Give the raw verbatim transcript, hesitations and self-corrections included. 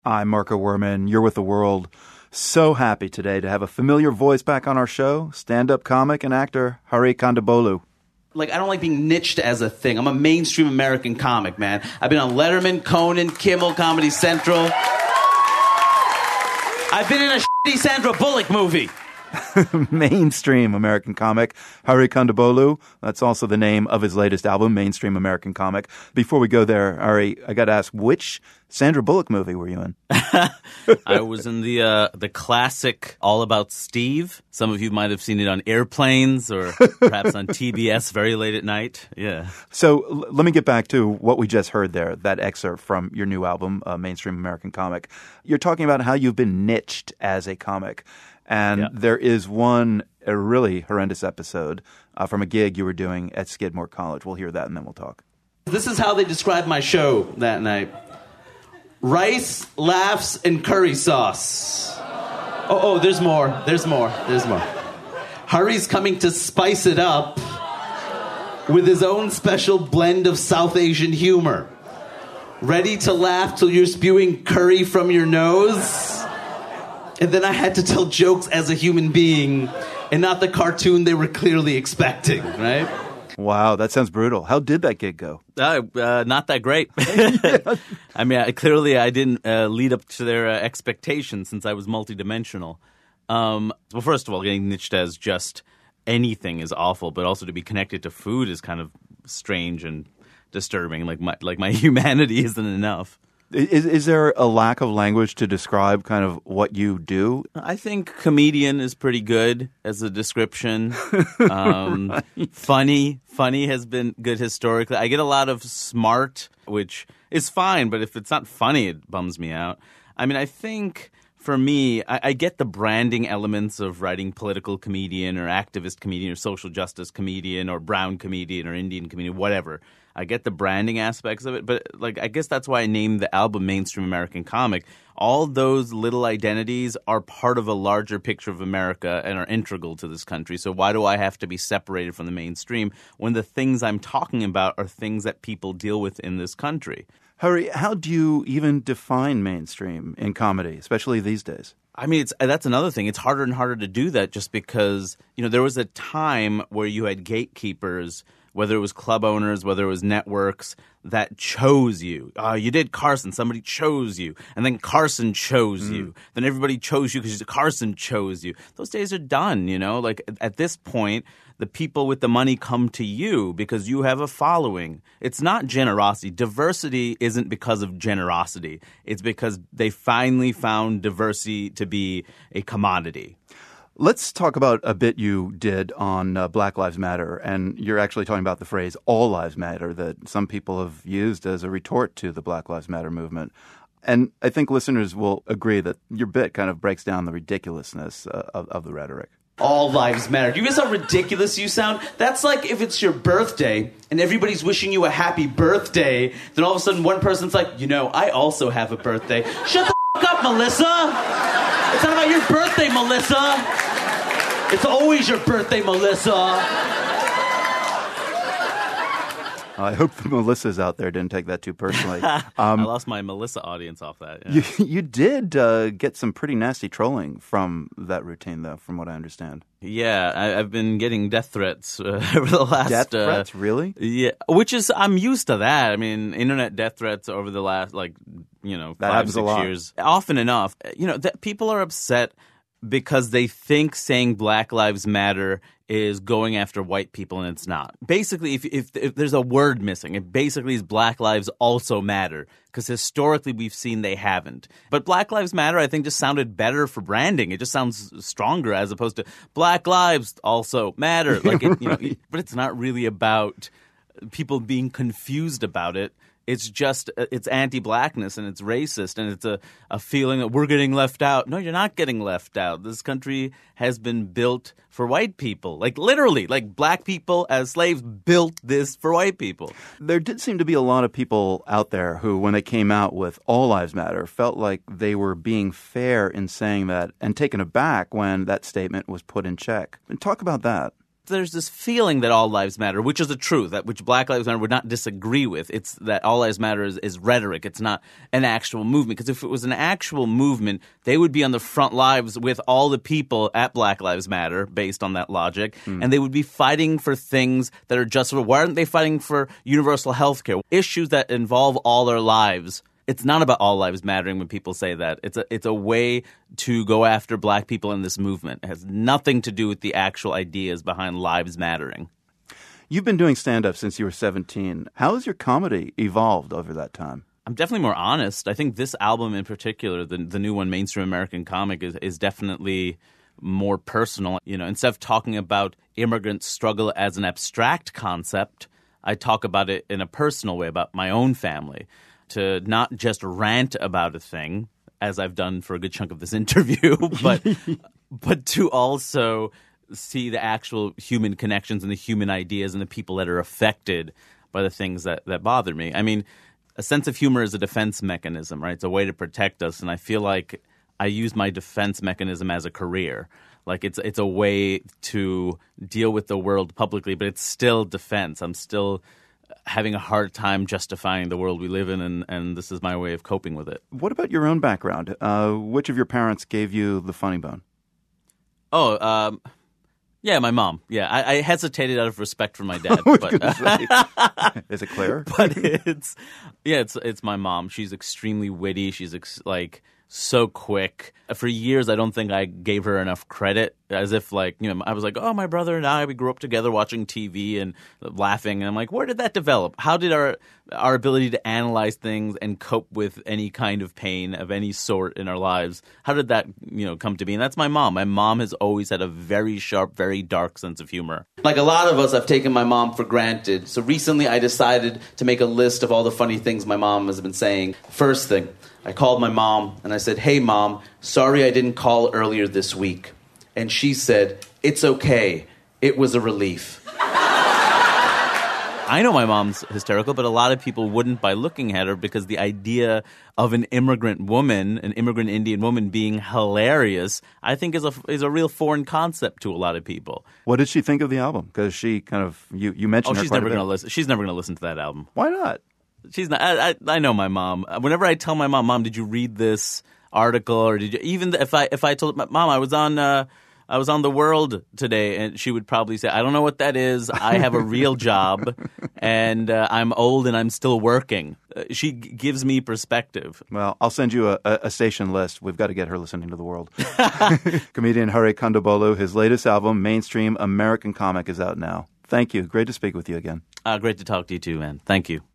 I'm Marco Werman. You're with The World. So happy today to have a familiar voice back on our show, stand-up comic and actor Hari Kondabolu. Like, I don't like being niched as a thing. I'm a mainstream American comic, man. I've been on Letterman, Conan, Kimmel, Comedy Central. I've been in a shitty Sandra Bullock movie. Mainstream American comic Hari Kondabolu. That's also the name of his latest album, Mainstream American Comic. Before we go there, Hari, I got to ask, which Sandra Bullock movie were you in? I was in the uh, the classic All About Steve. Some of you might have seen it on airplanes or perhaps on T B S very late at night. Yeah. So l- let me get back to what we just heard there, that excerpt from your new album, uh, Mainstream American Comic. You're talking about how you've been niched as a comic. And yeah. There is one a really horrendous episode uh, from a gig you were doing at Skidmore College. We'll hear that and then we'll talk. This is how they described my show that night. Rice, laughs, and curry sauce. Oh, oh, there's more. There's more. There's more. Hari's coming to spice it up with his own special blend of South Asian humor. Ready to laugh till you're spewing curry from your nose? And then I had to tell jokes as a human being and not the cartoon they were clearly expecting, right? Wow, that sounds brutal. How did that gig go? Uh, uh, not that great. I mean, I, clearly I didn't uh, lead up to their uh, expectations since I was multidimensional. Um, well, first of all, getting niched as just anything is awful, but also to be connected to food is kind of strange and disturbing. Like my, like my humanity isn't enough. Is is there a lack of language to describe kind of what you do? I think comedian is pretty good as a description. Um, right. Funny, funny has been good historically. I get a lot of smart, which is fine, but if it's not funny, it bums me out. I mean, I think for me, I, I get the branding elements of writing political comedian or activist comedian or social justice comedian or brown comedian or Indian comedian, whatever. I get the branding aspects of it, but like I guess that's why I named the album Mainstream American Comic. All those little identities are part of a larger picture of America and are integral to this country. So why do I have to be separated from the mainstream when the things I'm talking about are things that people deal with in this country? Hari, how do you even define mainstream in comedy, especially these days? I mean, it's that's another thing. It's harder and harder to do that just because, you know, there was a time where you had gatekeepers, whether it was club owners, whether it was networks, that chose you. Uh, you did Carson. Somebody chose you. And then Carson chose mm. you. Then everybody chose you because Carson chose you. Those days are done, you know? Like, at this point, the people with the money come to you because you have a following. It's not generosity. Diversity isn't because of generosity. It's because they finally found diversity to be a commodity. Let's talk about a bit you did on uh, Black Lives Matter, and you're actually talking about the phrase all lives matter that some people have used as a retort to the Black Lives Matter movement. And I think listeners will agree that your bit kind of breaks down the ridiculousness uh, of, of the rhetoric. All lives matter. Do you guys know how ridiculous you sound? That's like if it's your birthday and everybody's wishing you a happy birthday, then all of a sudden one person's like, you know, I also have a birthday. Shut the f*** up, Melissa! It's not about your birthday, Melissa! It's always your birthday, Melissa! I hope the Melissas out there didn't take that too personally. Um, I lost my Melissa audience off that. Yeah. You, you did uh, get some pretty nasty trolling from that routine, though, from what I understand. Yeah, I, I've been getting death threats uh, over the last... Death uh, threats, really? Yeah, which is, I'm used to that. I mean, internet death threats over the last, like, you know, that five, happens six a lot. years. Often enough. You know, that people are upset because they think saying Black Lives Matter is going after white people, and it's not. Basically, if if, if there's a word missing, it basically is Black Lives also matter, because historically we've seen they haven't. But Black Lives Matter, I think, just sounded better for branding. It just sounds stronger as opposed to Black Lives also matter. Like, it, you know, Right. But it's not really about people being confused about it. It's just, it's anti-blackness and it's racist and it's a, a feeling that we're getting left out. No, you're not getting left out. This country has been built for white people. Like literally, like black people as slaves built this for white people. There did seem to be a lot of people out there who, when they came out with All Lives Matter, felt like they were being fair in saying that and taken aback when that statement was put in check. And talk about that. There's this feeling that all lives matter, which is the truth, that which Black Lives Matter would not disagree with. It's that all lives matter is, is rhetoric. It's not an actual movement. Because if it was an actual movement, they would be on the front lines with all the people at Black Lives Matter, based on that logic, mm. and they would be fighting for things that are just for. Why aren't they fighting for universal health care? Issues that involve all their lives. It's not about all lives mattering when people say that. It's a it's a way to go after black people in this movement. It has nothing to do with the actual ideas behind lives mattering. You've been doing stand-up since you were seventeen. How has your comedy evolved over that time? I'm definitely more honest. I think this album in particular, the the new one, Mainstream American Comic, is, is definitely more personal. You know, instead of talking about immigrant struggle as an abstract concept, I talk about it in a personal way, about my own family. To not just rant about a thing, as I've done for a good chunk of this interview, but but to also see the actual human connections and the human ideas and the people that are affected by the things that, that bother me. I mean, a sense of humor is a defense mechanism, right? It's a way to protect us, and I feel like I use my defense mechanism as a career. Like it's it's a way to deal with the world publicly, but it's still defense. I'm still having a hard time justifying the world we live in, and, and this is my way of coping with it. What about your own background? Uh, which of your parents gave you the funny bone? Oh, um, yeah, my mom. Yeah, I, I hesitated out of respect for my dad. I was but, gonna say. Is it Claire? But it's yeah, it's it's my mom. She's extremely witty. She's ex- like so quick. For years, I don't think I gave her enough credit, as if like, you know, I was like, oh, my brother and I, we grew up together watching T V and laughing. And I'm like, where did that develop? How did our our ability to analyze things and cope with any kind of pain of any sort in our lives, how did that, you know, come to be? And that's my mom. My mom has always had a very sharp, very dark sense of humor. Like a lot of us, I've taken my mom for granted. So recently I decided to make a list of all the funny things my mom has been saying. First thing, I called my mom and I said, hey, Mom, sorry I didn't call earlier this week. And she said, it's okay. It was a relief. I know my mom's hysterical, but a lot of people wouldn't by looking at her, because the idea of an immigrant woman, an immigrant Indian woman being hilarious, I think is a, is a real foreign concept to a lot of people. What did she think of the album? Because she kind of, you, you mentioned oh, her she's quite never a bit. gonna listen. She's never going to listen to that album. Why not? She's not. I, I, I know my mom. Whenever I tell my mom, Mom, did you read this article, or did you? Even if I if I told my mom I was on uh, I was on The World today, and she would probably say, I don't know what that is. I have a real job, and uh, I'm old, and I'm still working. Uh, she g- gives me perspective. Well, I'll send you a, a station list. We've got to get her listening to The World. Comedian Hari Kondabolu, his latest album, Mainstream American Comic, is out now. Thank you. Great to speak with you again. Uh, great to talk to you too, man. Thank you.